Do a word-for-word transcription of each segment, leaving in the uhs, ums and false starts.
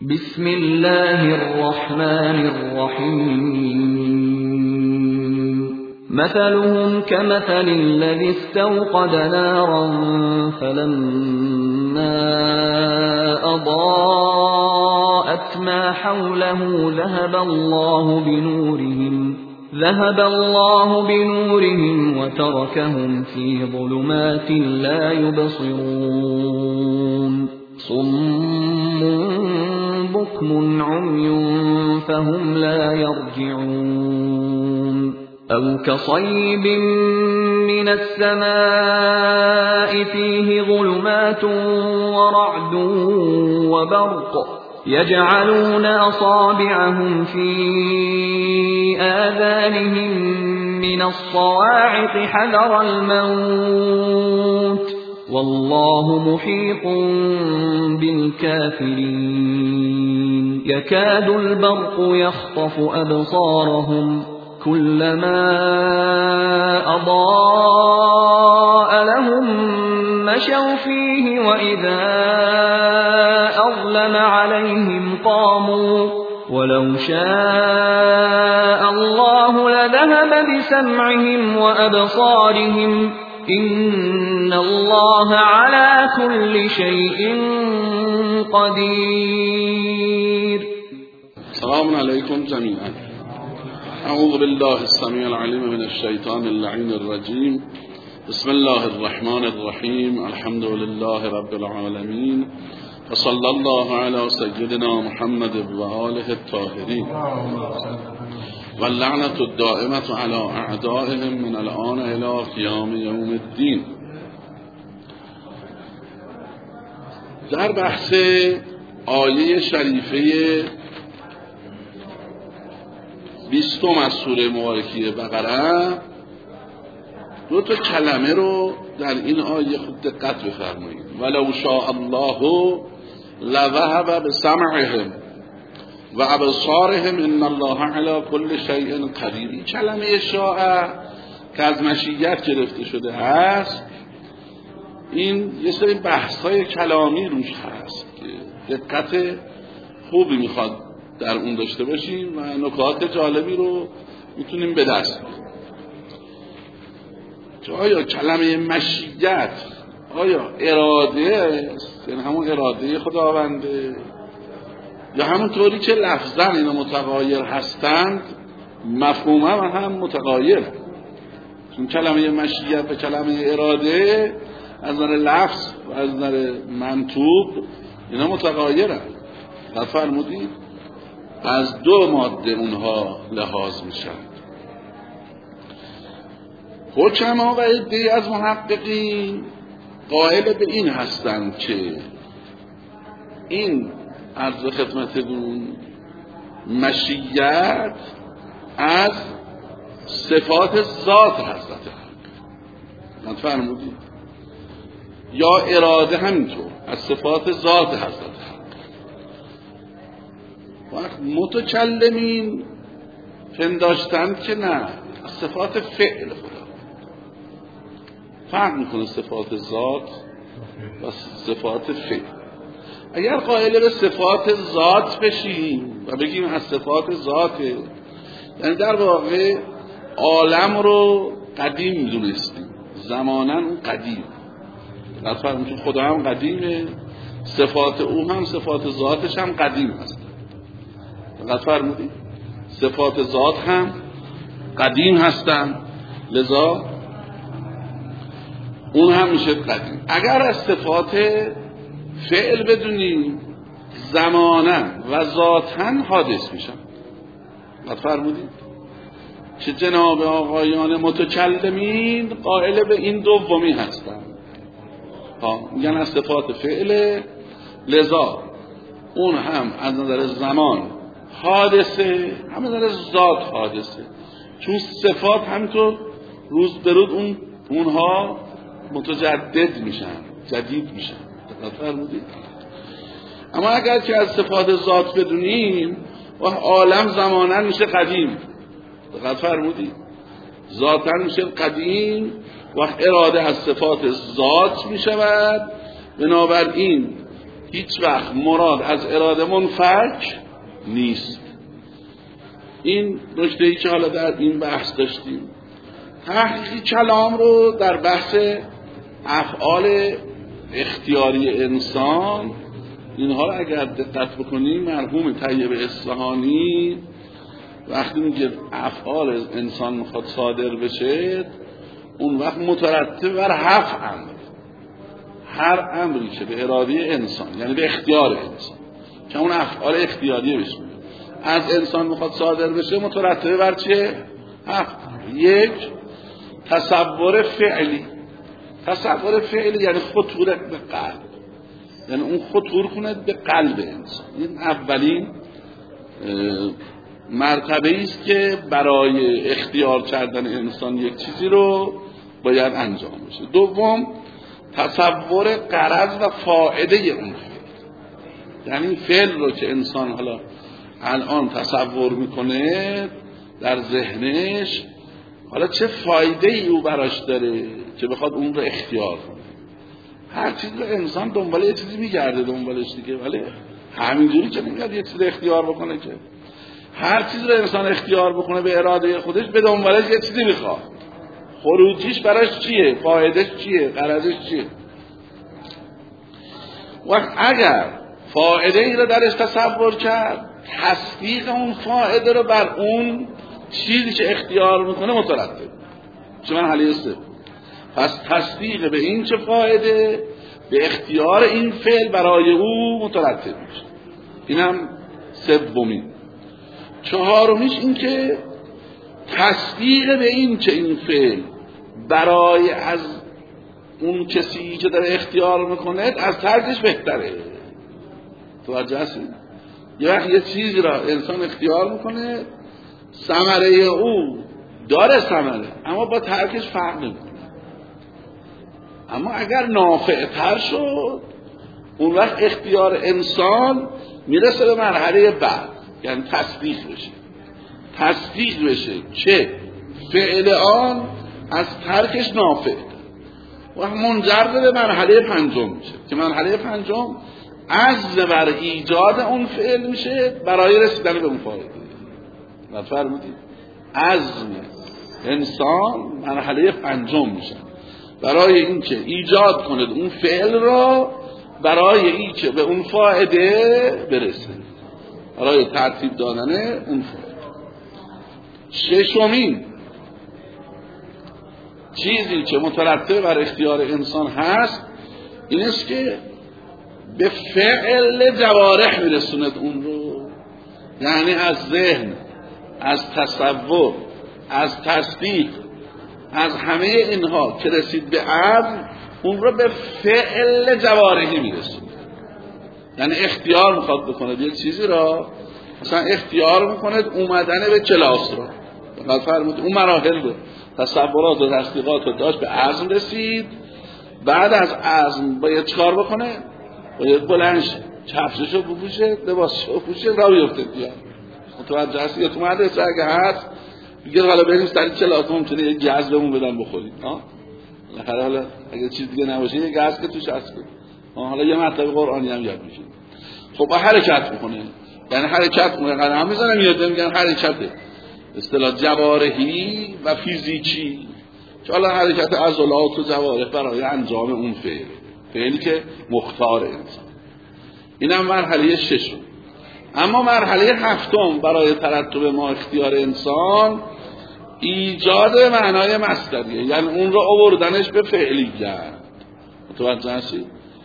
بسم الله الرحمن الرحيم مثلهم كمثل الذي استوقد نارا فلما أضاءت ما حوله ذهب الله بنورهم ذهب الله بنورهم وتركهم في ظلمات لا يبصرون صم بكم عمي فهم لا يرجعون أو كصيب من السماء فيه ظلمات ورعد وبرق يجعلون أصابعهم في آذانهم من الصواعق حذر الموت والله محيط بالكافرين يكاد البرق يخطف أبصارهم كلما أضاء لهم مشوا فيه وإذا أظلم عليهم قاموا ولو شاء الله لذهب بسمعهم وأبصارهم إن الله على كل شيء قدير. السلام عليكم جميعا. أعوذ بالله السميع العليم من الشيطان اللعين الرجيم. بسم الله الرحمن الرحيم. الحمد لله رب العالمين وصلى الله على سيدنا محمد وآله الطاهرين واللعنة الدائمة على أعدائهم من الآن إلى قيام يوم الدين. در بحث آیه شریفه بیستم از سوره مبارکه بقره دو تا کلمه رو در این آیه خود دقت بفرمایید. ولو شاء الله لذهب بسمعهم و ابصارهم ان الله علی کل شیء قدیر. این کلمه شاء که از مشیت گرفته شده است، این یه سری بحث‌های کلامی روش هست که دقت خوبی میخواد در اون داشته باشیم و نکات جالبی رو میتونیم به دست بیاریم. آیا کلمه مشیت آیا اراده است، یعنی همون اراده خداونده، یا همون طوری که لفظاً اینا متغایر هستند مفهوماً هم متغایر؟ چون کلمه مشیت و کلمه اراده از نظر لفظ و از نظر منطوق اینا متغایرند. قد فرمودید از دو ماده اونها لحاظ میشن. حکما و عده‌ای از محققین قائل به این هستند که این عرض خدمتتون مشیت از صفات ذات حضرت حق، فرمودید، یا اراده همینطور از صفات ذات حضرت حق. وقت متکلمین پنداشتند که نه، از صفات فعل خدا. فرق میکنه صفات ذات و صفات فعل. اگر قائل به صفات ذات بشیم و بگیم از صفات ذاته، یعنی در واقع عالم رو قدیم دونستیم، زماناً اون قدیم. لطفاً چون خدا هم قدیمه، صفات او هم صفات ذاتش هم قدیم هست. لطفاً فرمودید صفات ذات هم قدیم هستن، لذا اون هم میشه قدیم. اگر از صفات فعل بدونیم، زمانا و ذاتاً حادث میشن. قد فرمودید که جناب آقایان متکلمین قائل به این دومی هستن. ها میگن از صفات فعل، لذا اون هم از نظر زمان حادثه، هم از نظر ذات حادثه. چون صفات همینطور روز به روز اون اونها متجدد میشن، جدید میشن. دقت فرمودید؟ اما اگر که از صفات ذات بدونیم و عالم زماناً میشه قدیم. دقت فرمودید؟ ذاتاً میشه قدیم و اراده از صفات ذات میشود. بنابراین هیچ وقت مراد از اراده منفک نیست. این نکته‌ای که حالا در این بحث داشتیم. تحقیق کلام رو در بحث افعال اختیاری انسان، اینها رو اگر دقت بکنیم مرحوم طیب اصفهانی وقتی میگه افعال انسان میخواد صادر بشه، اون وقت مترتب بر هفت امر. هر امری که به اراده انسان یعنی به اختیار انسان که اون افعال اختیاریه بشه از انسان میخواد صادر بشه، مترتب بر چه؟ هفت. یک، تصور فعلی. تصور فعلی یعنی خطور به قلب، یعنی اون خطور کنه به قلب انسان. این اولین مرتبه است که برای اختیار کردن انسان یک چیزی رو باید انجام بشه. دوم، تصور غرض و فائده اون فعل، یعنی فعل رو که انسان حالا الان تصور میکنه در ذهنش، حالا چه فایده ای او براش داره که بخواد اون رو اختیار کنه. هر چیز رو انسان دنبال یه چیزی میگرده دنبالش دیگه، ولی همینجوری که نمیاد یه چیز اختیار بکنه که. هر چیز رو انسان اختیار بکنه به اراده خودش، به دنبالش یه چیزی میخواد. خروجیش براش چیه؟ فایدهش چیه؟ غرضش چیه؟ وقت اگر فایده ای رو درش تصور کرد، تصدیق اون فایده رو بر اون چیزی که اختیار میکنه مترتب چه من حلیه سه. پس تصدیق به این چه فایده به اختیار این فعل برای او مترتب میشه. اینم سومین. چهارمیش این که تصدیق به این چه این فعل برای از اون کسی که داره اختیار میکنه از ترکش بهتره. توجه هستید؟ یه وقت یه چیزی را انسان اختیار میکنه، ثمره او داره ثمره اما با ترکش فرق نمیکنه، اما اگر نافع تر شد اون وقت اختیار انسان میرسه به مرحله بعد، یعنی تصدیق بشه. تصدیق بشه چه فعل آن از ترکش نافع و منجر به مرحله پنجم میشه که مرحله پنجم عزم بر ایجاد اون فعل میشه برای رسیدن به اون فایده. نفرمودید؟ عزم انسان مرحله پنجم میشه برای اینکه ایجاد کنه اون فعل را، برای اینکه به اون فایده برسه، برای ترتیب دادن اون فایده. ششمین چیزی که مترتب بر اختیار انسان هست این است که به فعل جوارح میرسوند اون رو، یعنی از ذهن، از تصور، از تصدیق، از همه اینها که رسید به عزم، اون رو به فعل جوارحی میرسونه. یعنی اختیار میخواد بکنه یه چیزی را، مثلا اختیار میکنه اومدن به کلاس رو، فقط فرمود اون مراحل رو، تصورات و تصدیقات رو داشت، به عزم رسید. بعد از عزم باید چکار بکنه؟ باید بلنش کفششو بپوشه، لباسشو بپوشه، راه بیفته دیگه. متوجه هستی؟ یا تو مدرسه اگه هست بگه حالا بریم سر کلاس، ممکنه یه گاز بهمون بدن بخوریم. ها حالا حالا اگه چیز دیگه نباشه یه گاز که توش هست. ها حالا یه مطلب قرآنی هم یاد میشه. خب با حرکت میکنه، یعنی حرکت میکنه، قدم میزنه میاد، میگن حرکته. اصطلاح جوارحی و فیزیکی که حالا حرکت عضلات و جوارح برای انجام اون فعل، فعلی که مختار انسان. اینم مرحله ششم. اما مرحله هفتم برای ترتب ما اختیار انسان ایجاد معنای مصدریه، یعنی اون رو آوردنش به فعلیت. متوجه هستید؟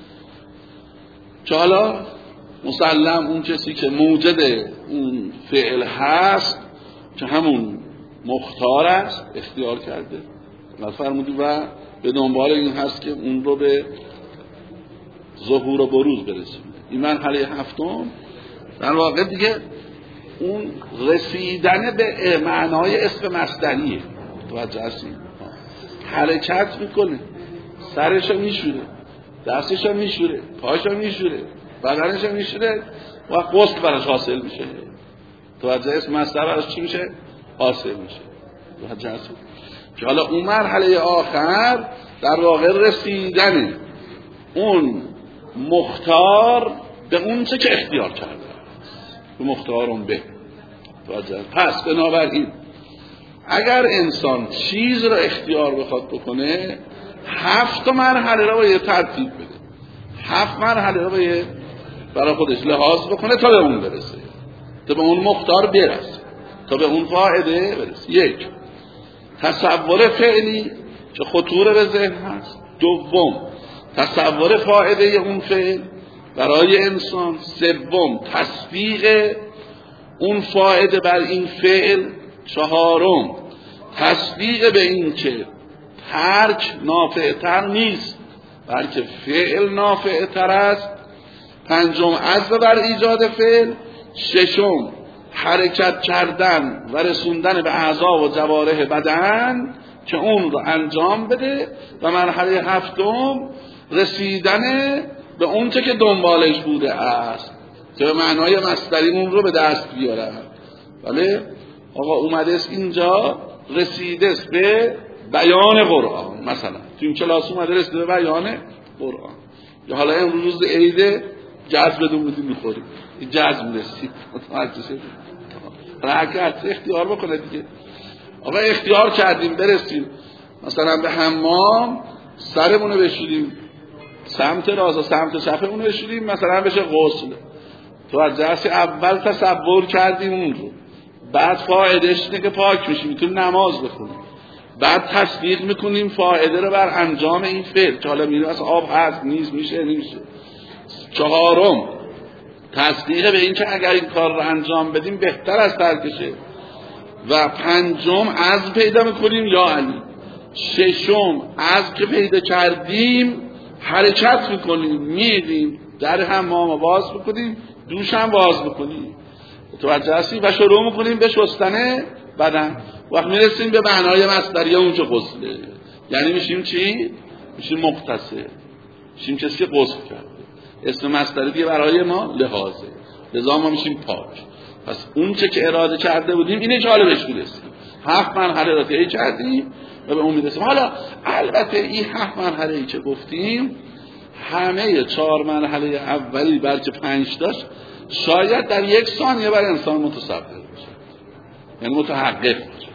که حالا مسلم اون کسی که موجد اون فعل هست که همون مختار است، اختیار کرده فرمودی و به دنبال این هست که اون رو به ظهور و بروز برسونه. این مرحله هفتم در واقع دیگه اون رسیدن به معنای اسم مصدریه. توجه هستید؟ حرکت میکنه، سرشو میشوره، دستشو میشوره، پاشو میشوره، بدنشو میشوره و قصد براش حاصل میشه. توجه اسم مصدر براش چی میشه؟ حاصل میشه. توجه هستید؟ که حالا اون مرحله آخر در واقع رسیدن اون مختار به اون چه که اختیار کرده است، به مختارون به. پس بنابراین اگر انسان چیز را اختیار بخواد بکنه، هفت تا مرحله را باید ترتیب بده، هفت مرحله را باید برای خودش لحاظ بکنه تا به اون برسه، تا به اون مختار برسه، تا به اون فائده برسه. یک، تصور فعلی که خطور به ذهن هست. دوم، تصور فائده اون فعل برای انسان. سوم، تصدیق اون فائده بر این فعل. چهارم، تصدیق به این که ترک نافع‌تر نیست بلکه فعل نافع‌تر است. پنجم، عزم بر ایجاد فعل. ششم، حرکت کردن و رسوندن به اعضا و جوارح بدن که اون رو انجام بده. و مرحله هفتم، رسیدن به اون چه که دنبالش بوده است که به معنای مصدری اون رو به دست بیاره. بله آقا اومده است اینجا رسیده است به بیان قرآن، مثلا تو این کلاس اومده رسیده به بیان قرآن. یا حالا امروز روز عید جذب بدون بودیم میخوریم، این جذب میرسید رکعت اختیار بکنه دیگه. آقا اختیار کردیم برسیم مثلا به حمام، سرمونو بشوریم سمت راست و سمت چپمونو بشوریم، مثلا بشه غسل. تو از جلسه اول تصور کردیم اون رو، بعد فایدهش اینه که پاک میشیم، میتونیم نماز بخونیم، بعد تصدیق میکنیم فایده رو بر انجام این فعل که حالا میره اصلا آب هست نیست میشه نمیشه. چهارم، تصدیق به این که اگر این کار رو انجام بدیم بهتر از ترکشه. و پنجم، عزم پیدا میکنیم یا علی. ششم، عزم که پیدا کردیم حرکت میکنیم، میدیم در حمام باز بکنیم، دوش هم باز بکنیم، توجه هستی، و شروع میکنیم به شستن بدن. وقت میرسیم به معنای مصدری اونجا غسله، یعنی میشیم چی؟ میشیم مغتسل، میشیم کسی که غسل کرده. اسم مصدری دیگه برای ما لحاظه، لذا ما میشیم پاک. پس اون چه که اراده کرده بودیم اینه که حالا بهش میرسیم. هفت مرحله را طی کردیم و به اون میرسیم. حالا البته این هفت مرحله ای که گفتیم همه چهار مرحله اولی بلکه پنج داشت شاید در یک ثانیه بر انسان متصور بشه، یعنی متحقق بشه.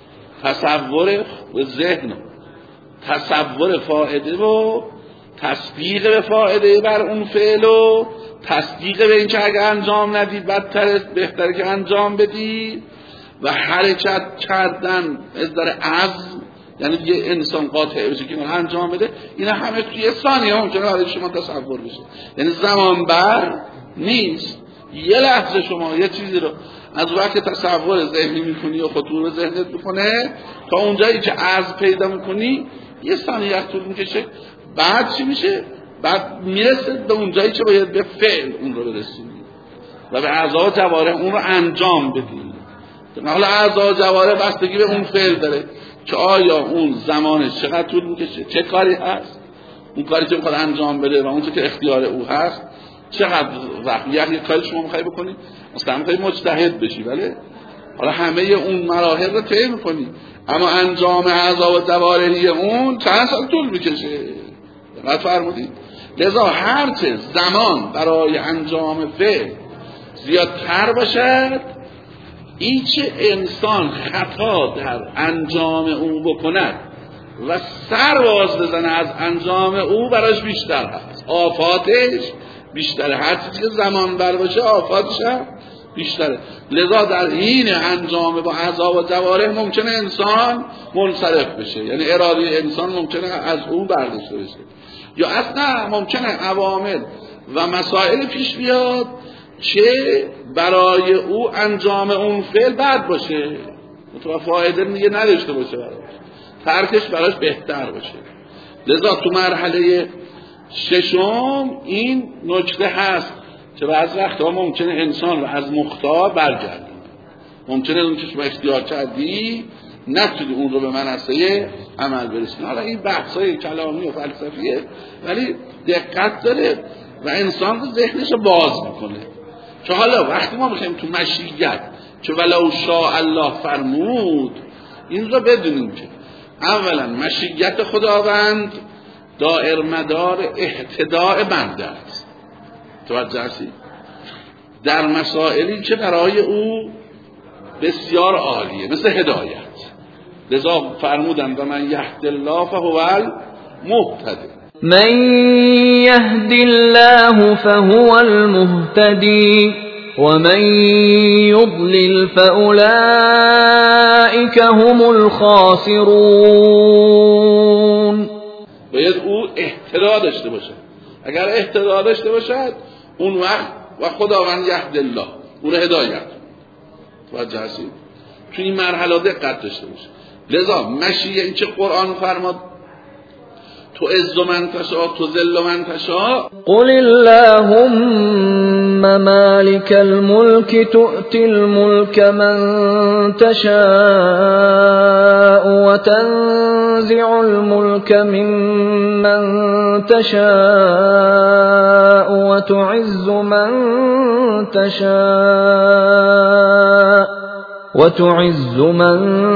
تصور و ذهن، تصور فائده و تصدیق به فائده بر اون فعل و تصدیق به این که اگر انجام ندید بدتر بهتره که انجام بدید، و حرکت کردن از در عزم، یعنی یه انسان قاطع بشه که انجام بده. اینا همه توی ثانیه ممکنه برای شما تصور بشه، یعنی زمان بر نیست. یه لحظه شما یه چیزی رو از وقت تصور ذهنی میکنی و خطور ذهنت میکنه تا اونجایی که عزم پیدا میکنی یه ثانیه طول میکشه. بعد چی میشه؟ بعد میرسه به اونجایی که باید به فعل اون رو برسونی و به اعضا و جوارح اون رو انجام بدی. حالا اعضا و جوارح بستگی به اون فعل داره که آیا اون زمانش چقدر طول میکشه، چه کاری هست، اون کاری که میخواد انجام بده و اون که اختیار او هست چقدر وقت. یعنی کاری شما میخوای بکنی مثلا میخوای مجتهد بشی، ولی حالا همه اون مراحل رو طی میکنی، اما انجام اعضا و جوارحی اون چند سال طول میکشه. دقت فرمودید؟ لذا هرچه زمان برای انجام فعل زیادتر باشد، هیچ انسان خطا در انجام او بکند و سر باز بزنه از انجام او براش بیشتر هست، آفاتش بیشتره. هر چیزی که زمان بر باشه آفاتش هم بیشتره. لذا در حین انجام با اعضا و جوارح ممکنه انسان منصرف بشه، یعنی اراده انسان ممکنه از او برداشته بشه، یا اصلا ممکنه عوامل و مسائل پیش بیاد که برای او انجام اون فعل بد باشه، متوجه فایده دیگه نداشته باشه، براش ترکش براش بهتر باشه. لذا تو مرحله ششم این نکته هست که بعض وقتا ممکنه انسان رو از مختار برگردونه، ممکنه اون که شما اختیار کردی نتونی اون رو به منصه عمل برسونی. حالا این بحثای کلامی و فلسفیه ولی دقت داره و انسان رو ذهنش رو باز میکنه. که حالا وقتی ما میخوایم تو مشیت که ولو شاء الله فرمود، این رو بدونیم که اولا مشیت خداوند دائر مدار اهتداء بنده است. توجه هستید؟ در مسائلی که برای او بسیار عالیه، مثل هدایت. لذا فرمودند و من یهد الله فهو المهتدی. من يهد الله فهو المهتدي ومن يضلل فأولئك هم الخاسرون. باید او اهتدا داشته باشد. اگر اهتدا داشته باشد اون وقت و خداوند یهد الله اون هدایت. توجه هستید؟ تو این مرحله دقت داشته باشه. لذا مشیه این که قرآن فرماد تو عز من تشاء تو ذل من تشاء. قل اللهم مالك الملك تؤتي الملك من تشاء وتنزع الملك ممن تشاء وتعز من تشاء وتعز من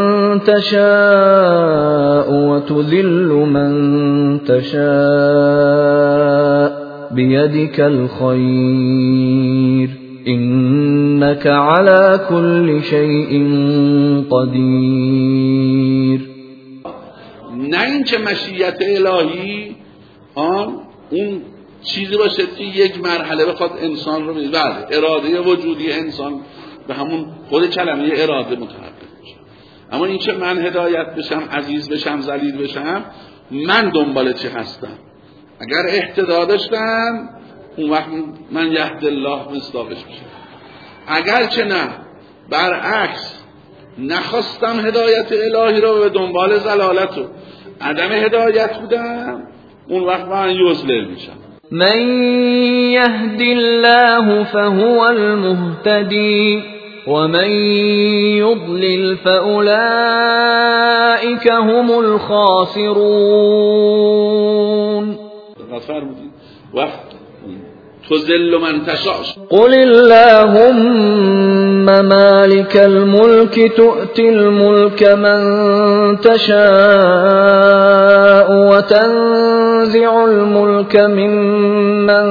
تشاء وتذل من تشاء بيدك الخير إنك على كل شيء قدير. نه این که مشیت الهی آن اون چیزی باشه که یک مرحله بخواد انسان رو بده. بله اراده وجودی انسان به همون خود کلمه اراده متحقق بشه، اما این که من هدایت بشم، عزیز بشم، ذلیل بشم، من دنبال چی هستم؟ اگر اهتدا داشتم اون وقت من یهد الله مصداقش میشه. اگر که نه برعکس نخواستم هدایت الهی رو به دنبال ضلالت و عدم هدایت بودم اون وقت من یضلل میشم. من يهد الله فهو المهتدي ومن يضلل فأولئك هم الخاسرون. وقت تذل من تشاء. قل اللهم مالك الملك تؤتي الملك من تشاء وتنزع الملك ممن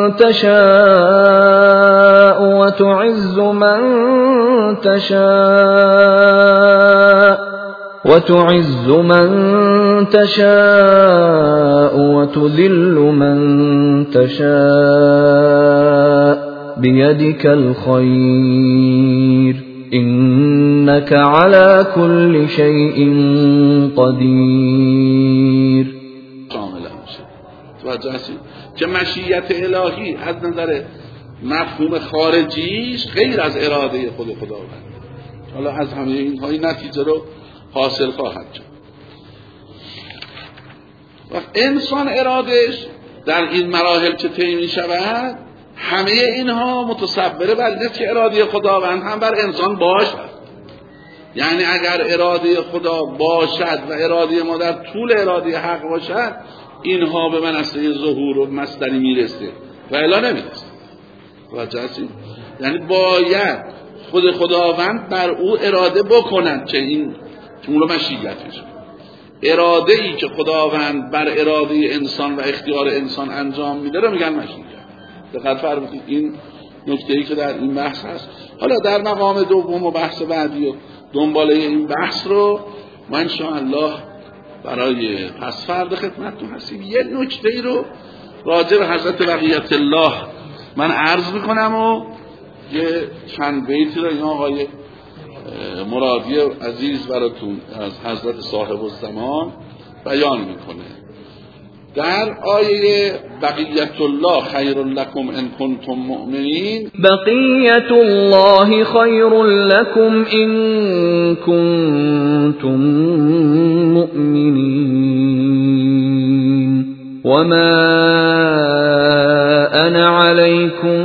تشاء وتعز من تشاء وتعز من تشاء وتذل من تشاء بيدك الخير إنك على كل شيء قدير. توجه هستید که مشیت الهی از نظر مفهوم خارجیش غیر از اراده خود خداوند. حالا از همه اینها این نتیجه رو حاصل خواهد شد. وقت انسان ارادش در این مراحل که طی می شود همه اینها متصوره بر که اراده خداوند هم بر انسان باشد. یعنی اگر اراده خدا باشد و اراده ما در طول اراده حق باشد اینها به منصه ظهور و مصدری میرسه و الا نمیرسه. توجه هستید؟ یعنی باید خود خداوند بر او اراده بکنند که این طول مشیتش. اراده ای که خداوند بر اراده انسان و اختیار انسان انجام میده رو میگن مشیت. دقت فرمودید این نکته ای که در این بحث هست. حالا در مقام دوم و بحث بعدی و دنباله این بحث رو ما ان شاء الله برای پس فردا خدمتتون هستیم. یه نکته ای رو راجع به حضرت بقیت الله من عرض میکنم و یه چند بیتی رو این آقای مرادی عزیز براتون از حضرت صاحب الزمان بیان میکنه. در آیه بقیت الله خیر لکم ان کنتم مؤمنین. بقیت الله خیر لکم ان کنتم مؤمنین وما انا علیکم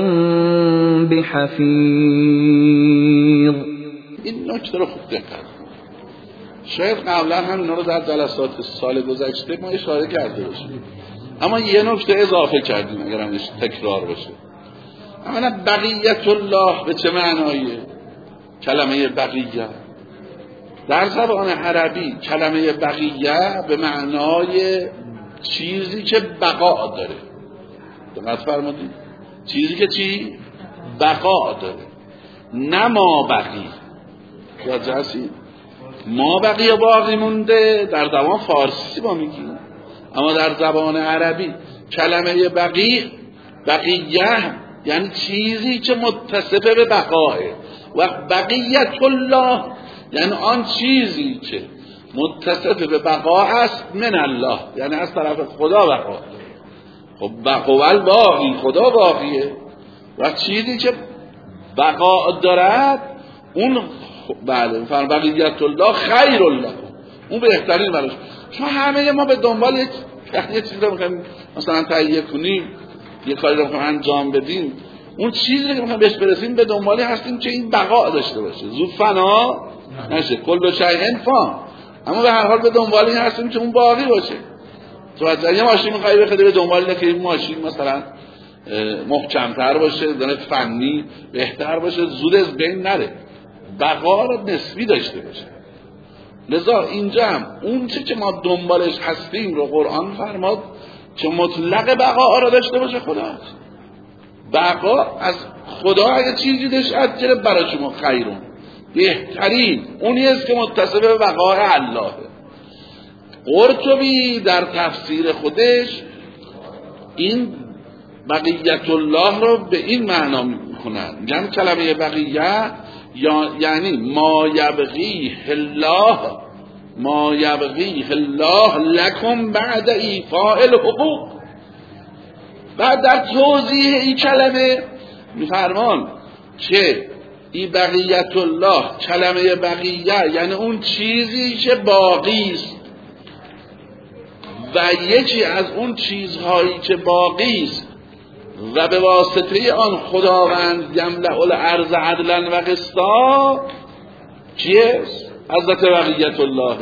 بحفیظ. این نکته رو خوب دقت کنید. شاید قبلا هم اینا رو در جلسات سال گذشته ما اشاره کرده باشیم، اما یه نکته اضافه کردیم اگر همش تکرار باشه. اما بقیت الله به چه معنایه؟ کلمه بقیه در زبان عربی کلمه بقیه به معنای چیزی که بقا داره. دقت فرمودید؟ چیزی که چی؟ بقا داره، نه ما بقی. راجع هستی؟ ما بقی و باقی مونده در زبان فارسی با میگیم، اما در زبان عربی کلمه بقی، بقیه یعنی چیزی که متصف به بقاه، و بقیت الله یعنی آن چیزی که متصف به بقا است من الله، یعنی از طرف خدا بقا. خب بقا باقی، خدا باقیه، و چیزی که بقا دارد اون بله فرمان بقیت الله خیر الله، اون بهترین براش. چون همه ما به دنبال یک وقتی یه چیزی رو میخوایم مثلا تهیه کنیم، یه کاری رو میخوایم انجام بدیم، اون چیزی که میخوایم بهش برسیم به دنبالی هستیم که این بقا داشته باشه، زود فنا نشه، کل شیء فان، اما به هر حال به دنبالی هستیم که اون باقی باشه. تو از یه ماشین میخوای بخری به دنبال اینه که این ماشین مثلا محکم‌تر باشه، دونه فنی بهتر باشه، زود از بین نره، بقا رو نسبی داشته باشه. لذا اینجا هم اون چه که ما دنبالش هستیم رو قرآن فرماد که مطلق بقا را داشته باشه خداست. بقا از خدا اگه چیزی داشت که برای شما خیرون، بهترین اونی است که متصف به بقای الله. قرطبی در تفسیر خودش این بقیت الله رو به این معنا میکنن، میگن کلمه بقیه یعنی ما یبغیه الله، ما یبغیه الله لکم بعد ایفاء الحقوق. بعد در توضیح این کلمه میفرمان که این بقیت الله، کلمه بقیه یعنی اون چیزی که باقی است، و یکی از اون چیزهایی که باقی است و به واسطه آن خداوند یملأ الارض عدلا و قسطا کیست؟ حضرت بقیت الله.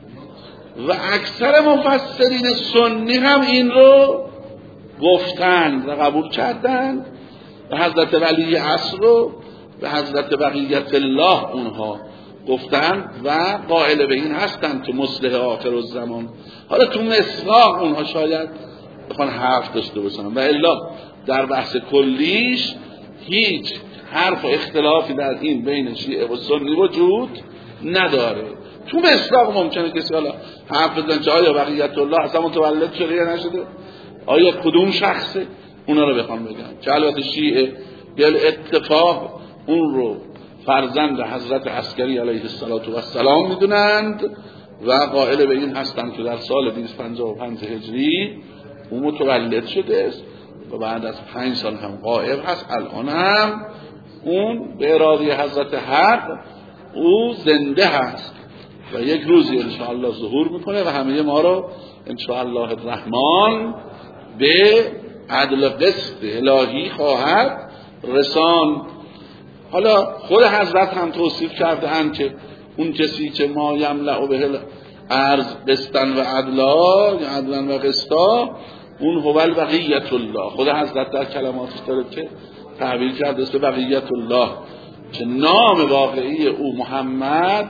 و اکثر مفسرین سنی هم این رو گفتند و قبول کردند و حضرت ولی عصر رو و حضرت بقیت الله اونها گفتند و قائل به این هستند که مصلح آخر الزمان. حالا تو مصداق اونها شاید بخوان حرف داشته باشن و الا در بحث کلیش هیچ حرف و اختلافی در این بین شیعه و سنی وجود نداره. تو مصداق ممکنه کسی حالا حرف بزنه که آیا بقیت الله اصلا متولد شده یا نشده، آیا کدوم شخصه، اونا رو بخوام بگم که البته شیعه به اتفاق اون رو فرزند حضرت عسکری علیه السلام میدونند و قائل به این هستند که در سال دویست و پنجاه و پنج هجری اون متولد شده است و بعد از پنج سال هم غائب هست. الان هم اون به اراده حضرت حق او زنده هست و یک روزی انشاءالله ظهور میکنه و همه ما رو انشاءالله الرحمن به عدل قسط الهی خواهد رسان. حالا خود حضرت هم توصیف کرده اند که اون کسی که ما یملأ به الارض قسطا و عدلا، یا عدلا و قسطا، اون هو البقیت الله. خود حضرت در کلماتش داره که تعبیر کرده است بقیت الله که نام واقعی او محمد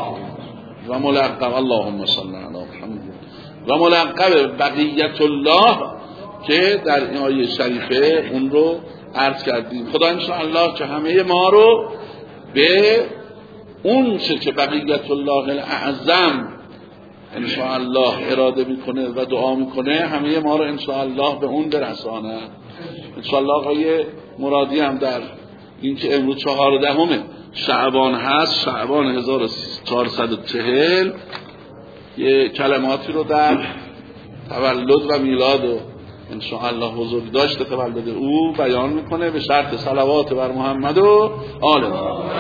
و ملقب اللهم صل علی محمد و ملقب بقیت الله که در این آیه شریفه اون رو عرض کردیم. خدا انشاءالله که همه ما رو به اون چه که بقیت الله الاعظم انشاءالله اراده میکنه و دعا میکنه همه ما رو انشاءالله به اون برسانه. انشاءالله آقای مرادی هم در این که امروز چهاردهم شعبان هست، شعبان هزار و چهارصد و چهل، یه کلماتی رو در تولد و میلاد و انشاءالله حضور داشته تولد او بیان میکنه به شرط صلوات بر محمد و آل محمد.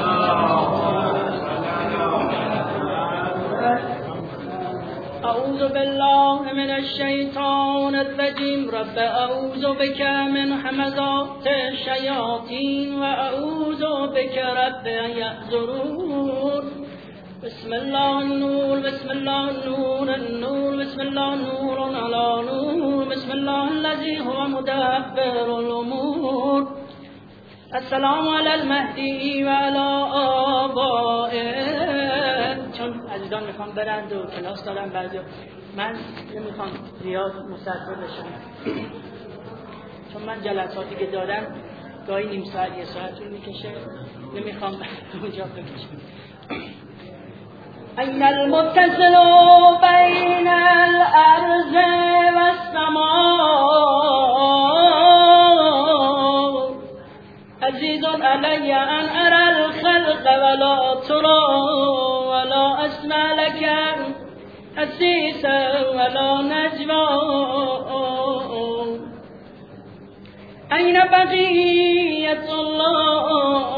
اعوذ بالله من الشیطان الرجیم. رب اعوذ بک من همزات الشیاطین و اعوذ بک رب یحضرون. بسم الله النور بسم الله النور النور بسم الله نور على نور بسم الله الذي هو مدبر الامور. السلام علی المهدی و علی آبائه. چون عزیزان میخوام برند و کلاس دارم بعضی من نمیخوام زیاد مستقل بشم. چون من جلساتی که دارم گاهی نیم ساعت یه ساعت طول میکشه، نمیخوام اونجا بکشم. این المتصل بین الارض و السماء عزیز علی ان ارى الخلق ولا ترى ولا اسمع لك حسیسا ولا نجوا. این بقیت الله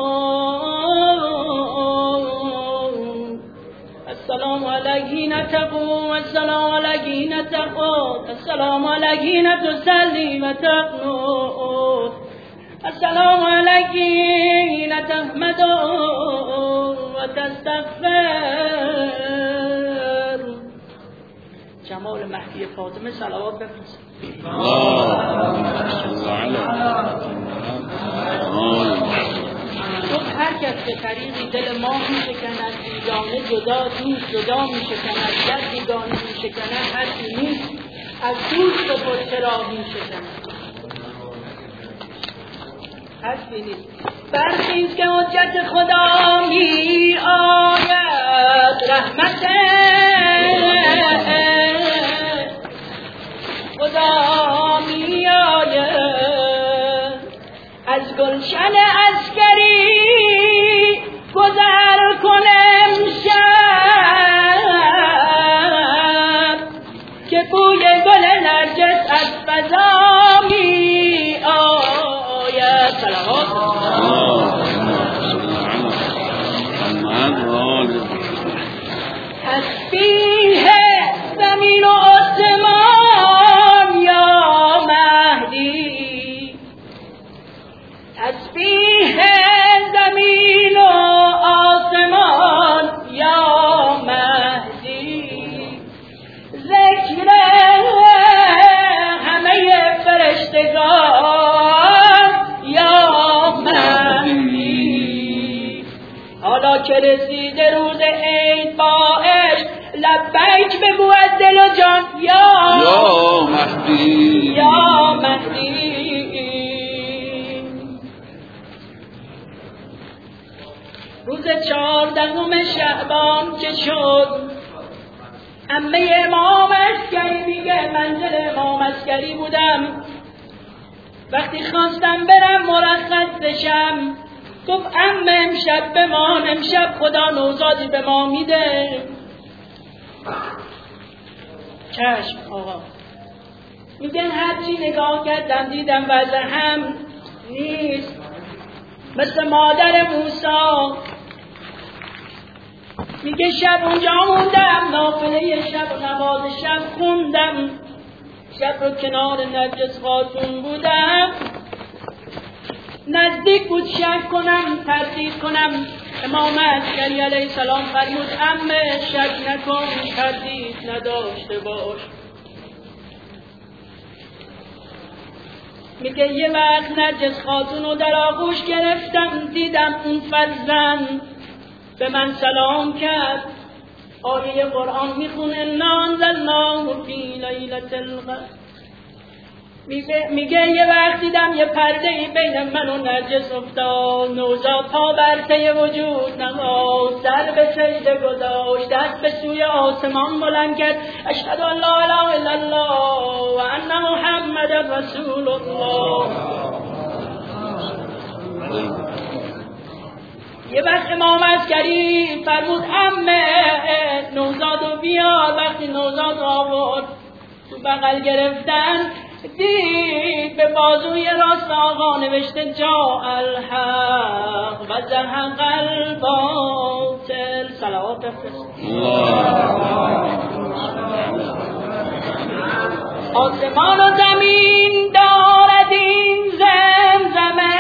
السلام علیکم تقوا والسلام علیکم تقوا السلام علیکم تصلی و تقنط السلام علیکم تحمد و تستغفر. جمال مهدی فاطمه صلوات بفرست. گفت هر کس به طریقی دل ما میشکند، بیگانه جدا دوست جدا میشکند، در بیگانه میشکند، حدی نیست از دوست و خود چرا میشکند، حدی نیست. برخیز که حجت خدا می آید، رحمت خدا می آید، از گلشن عسکری گذر کنم شب که بوی گل نرجس از فضا می آید. صلوات تسبیح زمین و آسمان یا مهدی، تسبیح زمین و آسمان یا مهدی، ذکر همه فرشتگان یا مهدی. حالا که رسیده روز عید با عشق، لبیک بگو از دل و جان یا یا مهدی یا مهدی. روز چهاردهم شعبان که شد، عمه امام عسکری میگه منزل امام عسکری بودم، وقتی خواستم برم مرخص بشم گفت عمه امشب بمان، امشب خدا نوزادی به ما میده. چشم آقا. میگن هرچی نگاه کردم دیدم وضع هم نیست، مثل مادر موسی. میگه شب اونجا موندم، نافله شب و نماز شب خوندم، شب رو کنار نرجس خاتون بودم، نزدیک بود شک کنم تردید کنم. امام عسکری علیه السلام فرمود عمه شک نکن، تردید نداشته باش. میگه یه وقت نرجس خاتون رو در آغوش گرفتم، دیدم اون فرزند به من سلام کرد، آیه قرآن میخونه انا انزلناه فی لیلة القدر. میگه یه وقت دیدم یه پرده ای بین من و نرجس افتاد، نوزاد پا برته وجود نهاد، سر به سجده گذاشت، دست به سوی آسمان بلند کرد، اشهد ان لا اله الا الله و ان محمد رسول الله. یه وقت امام عسکری فرمود عمه نوزادو بیار. وقتی نوزاد آورد تو بغل گرفتن، دید به بازوی راست آقا نوشته جا الحق و زهق الباطل. صلوات بفرست. آسمان و زمین دارد این زمزمه،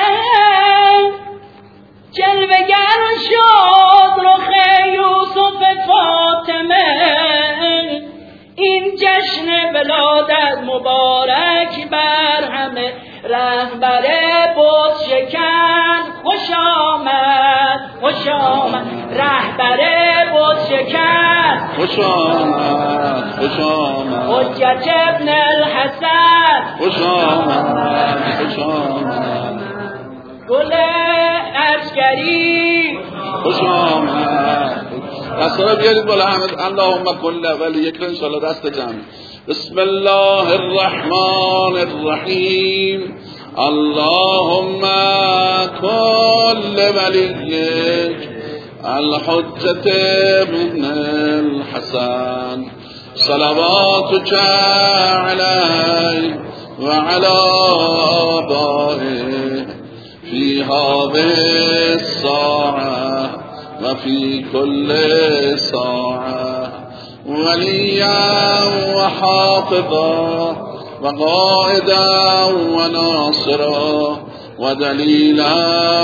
جلوگر شد رخ یوسف فاطمه، این جشن ولادت مبارک بر همه، رهبر بت شکن خوش آمد خوش آمد، رهبر بت شکن خوش آمد خوش آمد، حجت ابن الحسن خوش آمد خوش آمد گل عسکری خوش آمد. دستا رو بیارید بالا همه. اللهم کل ولی یک رو انشاءالله دست جمع. بسم الله الرحمن الرحیم. اللهم کل ولیک الحجة ابن الحسن صلواتك عليه وعلى آبائه في هذه الساعة وفي كل ساعة وليا وحافظا وقائدا وناصرا ودليلا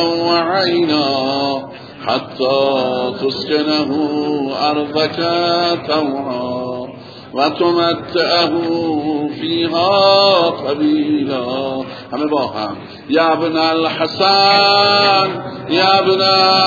وعينا حتى تسكنه أرضك طوعا وتمتعه فيها طويلا. همه با هم. يا ابن الحسن يا ابن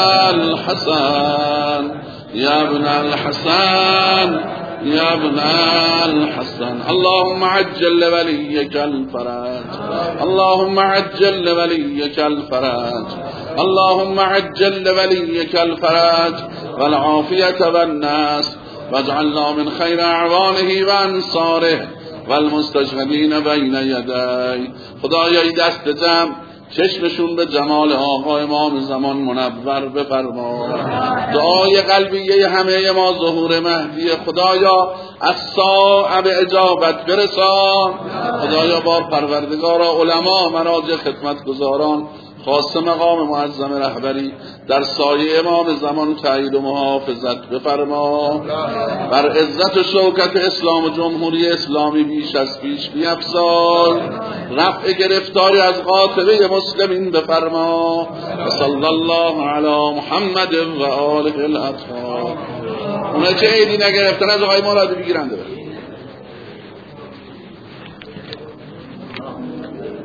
الحسن يا ابن الحسن يا ابن الحسن. اللهم عجل لوليك الفرج اللهم عجل لوليك الفرج اللهم عجل لوليك الفرج والعافية والناس واجعلنا من خير اعوانه وانصاره والمستشهدين بين يديه. خدایای دست جمع چشمشون به جمال آقا امام زمان منور بفرما. دعای قلبیه همه ما ظهور مهدی. خدایا از ساعه به اجابت برسان. خدایا با پروردگارا علما مراجع خدمتگزاران خاص مقام معظم رهبری در سایه امام زمان تایید و محافظت بفرما. بر عزت و شوکت اسلام و جمهوری اسلامی بیش از پیش بیفزای. رفع گرفتاری از قاطبه مسلمین بفرما. صلی الله علی محمد و آله الاطهار. اونا که عیدی نگرفتن از آقای مرادی بگیرنده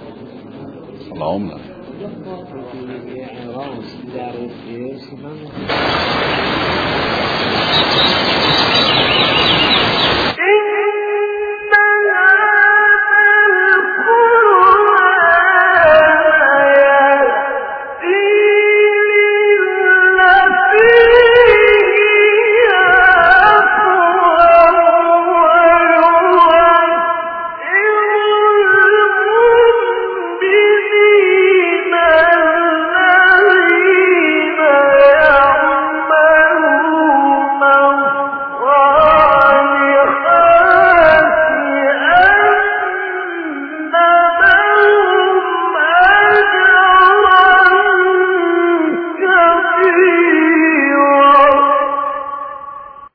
اللهم